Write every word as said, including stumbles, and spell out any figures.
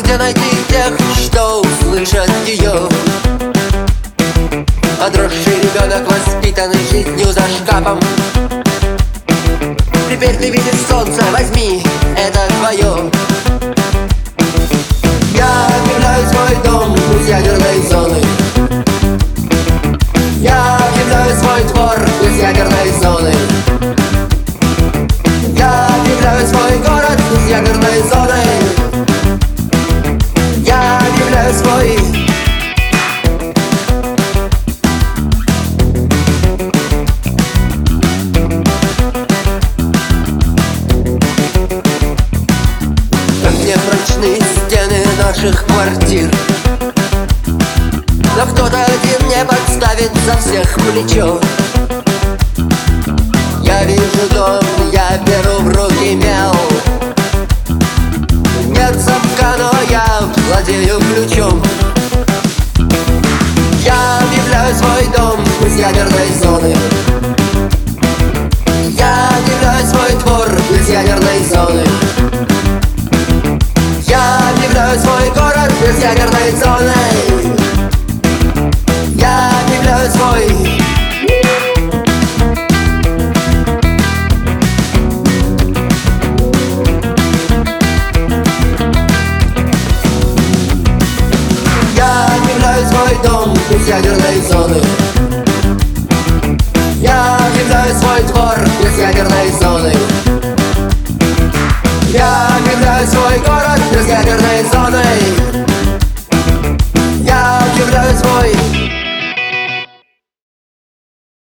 Где найти тех, что услышат ее? Подросший ребенок, воспитанный жизнью за шкафом. Теперь ты видишь солнце, возьми, это твое. Я объявляю свой дом из ядерной зоны. Я объявляю свой двор из ядерной зоны. Я объявляю свой город из ядерной зоны. Я объявляю свой... Прочные стены наших квартир, но кто-то один не подставит за всех плечо. Я вижу дом, я беру в руки мел. Нет замка, но я владею ключом. Я объявляю свой дом из ядерной зоны. Я объявляю свой двор из ядерной зоны. Я объявляю свой город из ядерной зоны. Я объявляю свой... Я объявляю свой дом из ядерной зоны. Я объявляю свой двор из ядерной зоны. Я объявляю свой город из ядерной зоны.